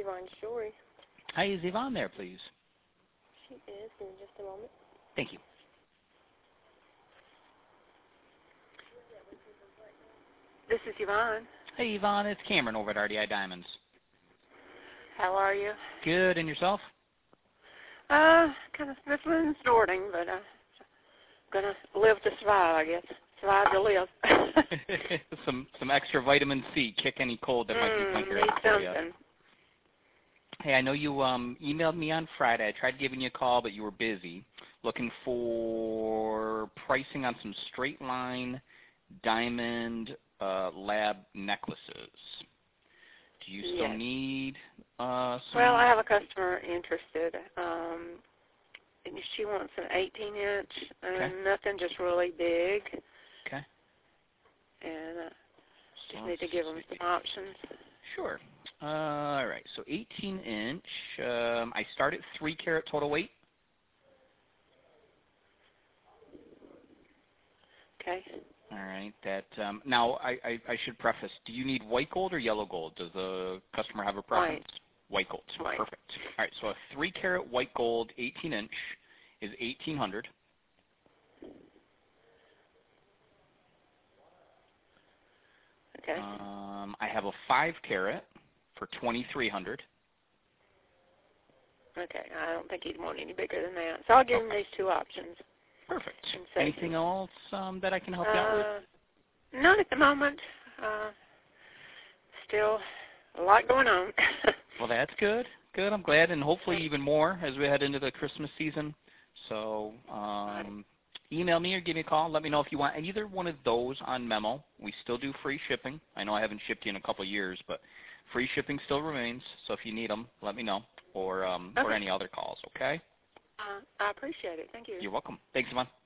Yvonne Shorey. Hi, is Yvonne there, please? She is. Give me just a moment. Thank you. This is Yvonne. Hey, Yvonne, it's Cameron over at RDI Diamonds. How are you? Good, and yourself? Kind of sniffling and snorting, but gonna live to survive, I guess. Survive to live. some extra vitamin C. Kick any cold that might be bunkering for you. Hey, I know you emailed me on Friday. I tried giving you a call, but you were busy. Looking for pricing on some straight line diamond lab necklaces. Do you still need some? Well, I have a customer interested. And she wants an 18-inch, nothing just really big. Okay. And just need to give them some options. Sure. All right, so 18-inch. I start at 3-carat total weight. Okay. All right. That now I should preface. Do you need white gold or yellow gold? Does the customer have a preference? White gold. White. Perfect. All right. So a 3-carat white gold 18-inch is $1,800. Okay. I have a 5-carat for $2,300. Okay. I don't think he'd want any bigger than that. So I'll give him these two options. Perfect. Anything else that I can help you out with? Not at the moment. Still a lot going on. Well, that's good. Good. I'm glad, and hopefully even more as we head into the Christmas season. So email me or give me a call. Let me know if you want either one of those on memo. We still do free shipping. I know I haven't shipped you in a couple of years, but free shipping still remains. So if you need them, let me know, or any other calls, okay? I appreciate it. Thank you. You're welcome. Thanks, Yvonne.